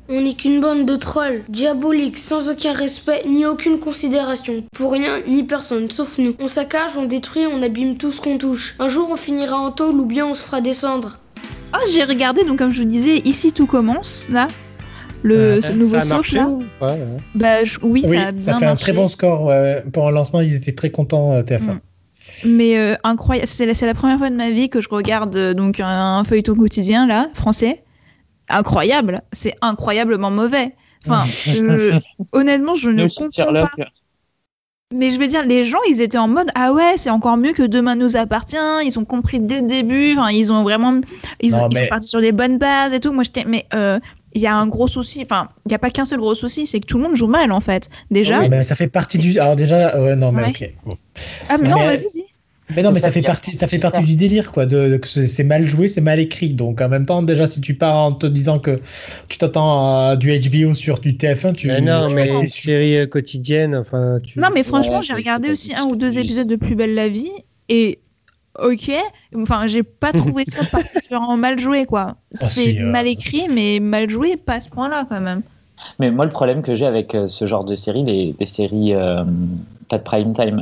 On n'est qu'une bande de trolls, diaboliques, sans aucun respect ni aucune considération. Pour rien ni personne, sauf nous. On saccage, on détruit, on abîme tout ce qu'on touche. Un jour on finira en tôle ou bien on se fera descendre. Ah, j'ai regardé, donc comme je vous disais, Ici tout commence, là. Ce nouveau soap là. Oui, ça a bien ça fait un très bon score. Pour un lancement, ils étaient très contents, TF1. Mais incroyable, c'est la première fois de ma vie que je regarde donc un feuilleton quotidien là, français. Incroyable, c'est incroyablement mauvais. Enfin, honnêtement, je ne comprends pas. Mais je veux dire, les gens, ils étaient en mode ah ouais, c'est encore mieux que Demain nous appartient. Ils ont compris dès le début. Enfin, ils sont partis sur des bonnes bases et tout. Moi, il y a un gros souci. Enfin, il n'y a pas qu'un seul gros souci, c'est que tout le monde joue mal en fait. Déjà. Oui, mais ça fait partie du. Alors déjà, non, mais ok. Bon. Ah mais non, vas-y. Dis. Mais non, mais ça fait partie du délire, quoi, que c'est mal joué, c'est mal écrit. Donc, en même temps, déjà, si tu pars en te disant que tu t'attends à du HBO sur du TF1, mais les séries quotidiennes, enfin... Non, mais franchement, j'ai regardé aussi 1 ou 2 épisodes de Plus belle la vie, et... Ok, enfin, j'ai pas trouvé ça particulièrement mal joué, quoi. C'est mal écrit, mais mal joué, pas à ce point-là, quand même. Mais moi, le problème que j'ai avec ce genre de séries, les séries... pas de prime time,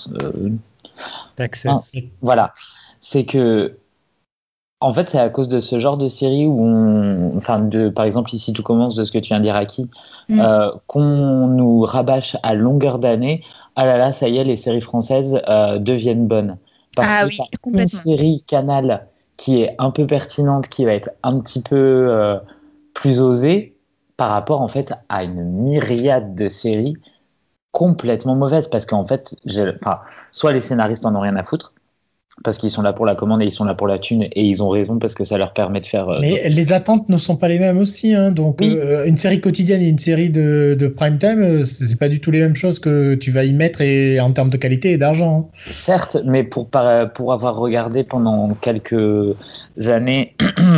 Access. Voilà, c'est que en fait c'est à cause de ce genre de série où par exemple Ici tout commence, de ce que tu viens de dire Aki, qu'on nous rabâche à longueur d'année. Ah là là, ça y est, les séries françaises deviennent bonnes parce que une série Canal qui est un peu pertinente, qui va être un petit peu plus osée par rapport en fait à une myriade de séries complètement mauvaise, parce qu'en fait soit les scénaristes en ont rien à foutre parce qu'ils sont là pour la commande et ils sont là pour la thune, et ils ont raison parce que ça leur permet de faire mais les attentes ne sont pas les mêmes aussi, hein, donc oui. Une série quotidienne et une série de prime time, c'est pas du tout les mêmes choses que tu vas y mettre, et en termes de qualité et d'argent, hein. Certes, mais pour avoir regardé pendant quelques années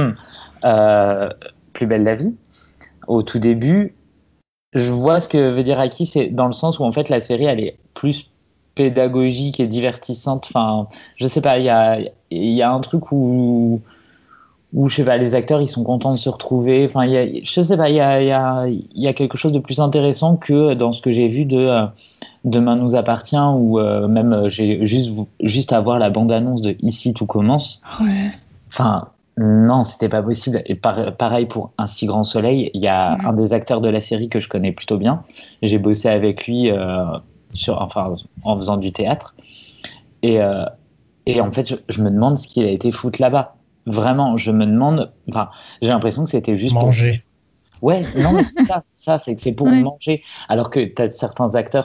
Plus belle la vie au tout début, je vois ce que veut dire Aki, c'est dans le sens où en fait la série elle est plus pédagogique et divertissante. Enfin, je sais pas, il y a un truc où je sais pas, les acteurs ils sont contents de se retrouver. Enfin, je sais pas, il y a quelque chose de plus intéressant que dans ce que j'ai vu de Demain nous appartient, ou même j'ai juste à voir la bande-annonce de Ici tout commence. Ouais. Enfin. Non, c'était pas possible. Et pareil pour Un si grand soleil. Il y a un des acteurs de la série que je connais plutôt bien. J'ai bossé avec lui en faisant du théâtre. Et en fait, je me demande ce qu'il a été foutre là-bas. Vraiment, je me demande... Enfin, j'ai l'impression que c'était juste manger. Ouais, non, mais c'est ça, c'est que c'est pour manger. Alors que tu as certains acteurs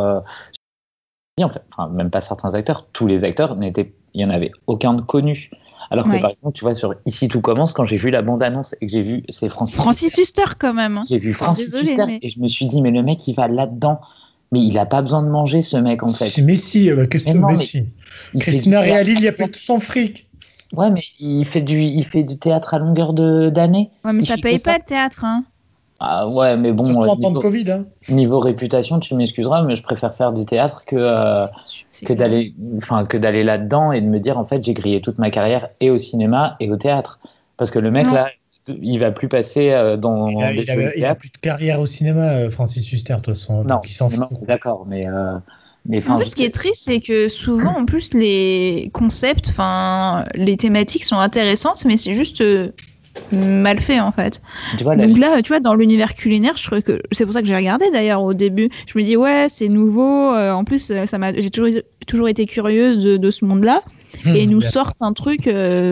même pas certains acteurs, tous les acteurs, il n'y en avait aucun de connu. Alors que par exemple, tu vois, sur Ici tout commence, quand j'ai vu la bande-annonce et que j'ai vu, c'est Francis Huster quand même. J'ai vu Francis Huster et je me suis dit, mais le mec, il va là-dedans. Mais il n'a pas besoin de manger, ce mec, en fait. Mais si, Christina Reali, il y a plus de son fric. Ouais, mais il fait du théâtre à longueur d'année. Ouais, mais ça paye pas le théâtre, hein. Ah ouais, mais bon. Surtout en temps de Covid, hein. Niveau réputation, tu m'excuseras, mais je préfère faire du théâtre que d'aller là-dedans et de me dire, en fait, j'ai grillé toute ma carrière et au cinéma et au théâtre. Parce que le mec, là, il va plus passer dans des jeux de théâtre. Il a plus de carrière au cinéma, Francis Huster, de toute façon. Non, il s'en fout. d'accord, mais en plus, ce qui est triste, c'est que souvent, en plus, les concepts, les thématiques sont intéressantes, mais c'est juste mal fait, en fait. Donc là, tu vois, dans l'univers culinaire, je trouve que c'est pour ça que j'ai regardé d'ailleurs au début. Je me dis ouais, c'est nouveau. En plus, j'ai toujours été curieuse de ce monde-là, et ils nous sortent un truc.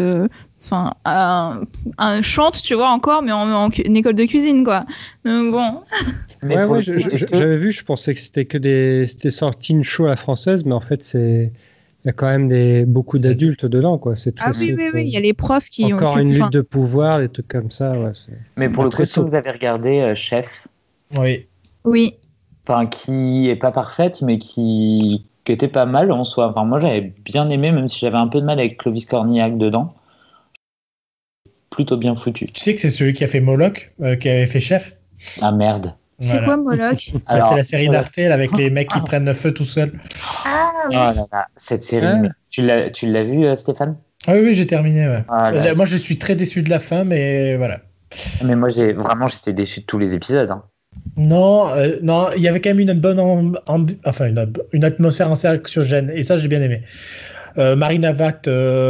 Un chante, tu vois, encore, mais en école de cuisine, quoi. Donc, bon. Ouais, j'avais vu, je pensais que c'était sorti une show à la française, mais en fait, il y a quand même beaucoup d'adultes dedans, quoi. C'est très oui, il y a les profs qui ont... Encore une lutte de pouvoir, des trucs comme ça, ouais. Mais pour le coup, si vous avez regardé Chef. Oui. Enfin, qui est pas parfaite, mais qui était pas mal en soi. Enfin, moi, j'avais bien aimé, même si j'avais un peu de mal avec Clovis Cornillac dedans. Plutôt bien foutu. Tu sais que c'est celui qui a fait Moloch, qui avait fait Chef. Ah merde. C'est quoi Moloch? Alors, c'est la série d'Arte avec les mecs qui prennent feu tout seuls. Ah oui. Oh là là, cette série, tu l'as vu, Stéphane? Ah oui, j'ai terminé. Ouais. Moi, je suis très déçu de la fin, mais voilà. Mais moi, j'étais déçu de tous les épisodes. Hein. Non, il y avait quand même une bonne une atmosphère assez anxiogène, et ça j'ai bien aimé. Marina Vact,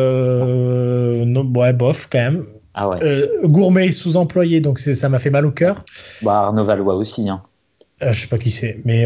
ouais, bof quand même. Ah ouais. Gourmet sous-employé, donc ça m'a fait mal au cœur. Bah, Arnaud Valois aussi. Hein. Je sais pas qui c'est, mais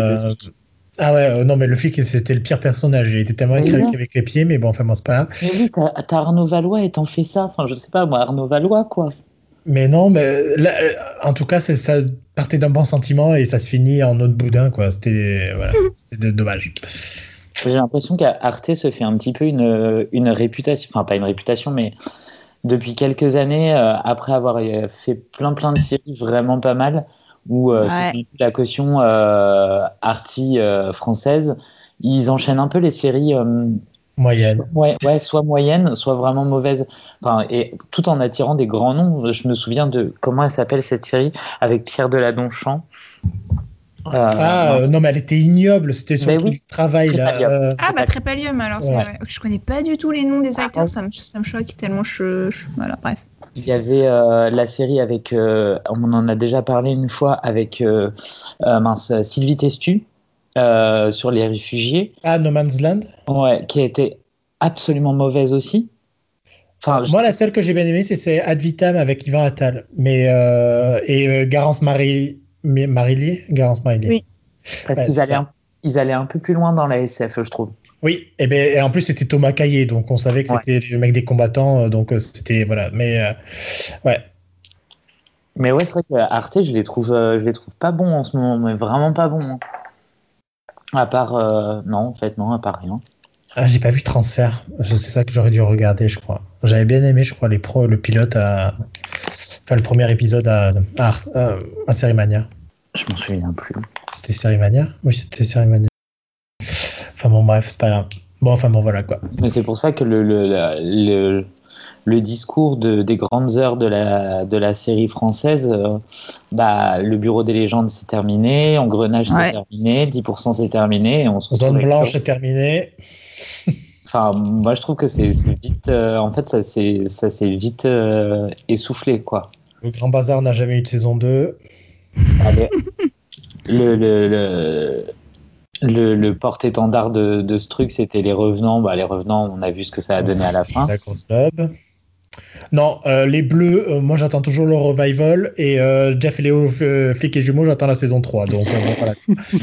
ah ouais, non mais le flic c'était le pire personnage. Il était tellement écrit avec les pieds, mais bon, enfin bon, c'est pas grave. Mais oui, t'as Arnaud Valois et t'en fais ça. Enfin, je sais pas, moi, Arnaud Valois, quoi. Mais non, mais là, en tout cas, ça partait d'un bon sentiment et ça se finit en autre boudin, quoi. C'était dommage. J'ai l'impression qu'Arte se fait un petit peu une réputation, enfin pas une réputation, mais depuis quelques années, après avoir fait plein de séries vraiment pas mal, où c'est la caution arty française, ils enchaînent un peu les séries moyennes. Ouais, soit moyennes, soit vraiment mauvaises. Enfin, et tout en attirant des grands noms. Je me souviens de comment elle s'appelle cette série avec Pierre Deladonchamp. Non, mais elle était ignoble, c'était surtout le travail là. Trépalium, alors c'est vrai. Je connais pas du tout les noms des acteurs, ça me choque tellement voilà, bref. Il y avait la série avec, on en a déjà parlé une fois, avec Sylvie Testu sur les réfugiés. Ah, No Man's Land. Ouais, qui a été absolument mauvaise aussi. Enfin, moi, la seule que j'ai bien aimée, c'est Ad Vitam avec Yvan Attal, mais et Garance Marillier. Oui. Parce qu'ils allaient un peu plus loin dans la SF, je trouve. Oui, et en plus c'était Thomas Caillet, donc on savait que c'était le mec des combattants, donc c'était voilà. Mais ouais. Mais ouais, c'est vrai que Arte, je les trouve pas bons en ce moment, mais vraiment pas bons. Hein. À part non, à part rien. Ah, j'ai pas vu Transfert. C'est ça que j'aurais dû regarder, je crois. J'avais bien aimé, je crois, le pilote le premier épisode à Sérimania. Je m'en souviens plus. C'était Sérimania ? Oui, c'était Sérimania. Enfin bon, bref, c'est pas grave. Bon, voilà quoi. Mais c'est pour ça que le discours des grandes heures de la série française, le Bureau des légendes c'est terminé, Engrenage c'est terminé, 10% c'est terminé, et on se Zone blanche c'est terminé. Enfin, moi je trouve que c'est vite, en fait ça s'est vite essoufflé quoi. Le Grand Bazar n'a jamais eu de saison 2. Allez. Le porte-étendard de ce truc, c'était Les Revenants. Les Revenants, on a vu ce que ça a donné à la fin. Non, les Bleus, moi j'attends toujours le revival. Et Jeff et Léo, Flic et Jumeaux, j'attends la saison 3. Donc voilà.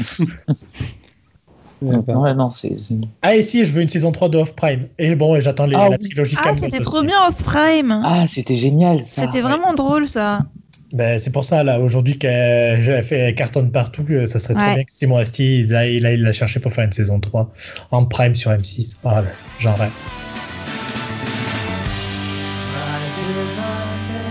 Ouais, non, c'est... Ah, et si, je veux une saison 3 de Off Prime. Et bon, et j'attends la trilogie Camelot. Ah, c'était trop bien Off Prime. Ah, c'était génial ça. C'était vraiment drôle ça. Ben, c'est pour ça, là, aujourd'hui, qu'elle cartonne partout, ça serait trop bien que Simon Astier, il l'a cherché pour faire une saison 3 en Prime sur M6. Ah, j'en rêve.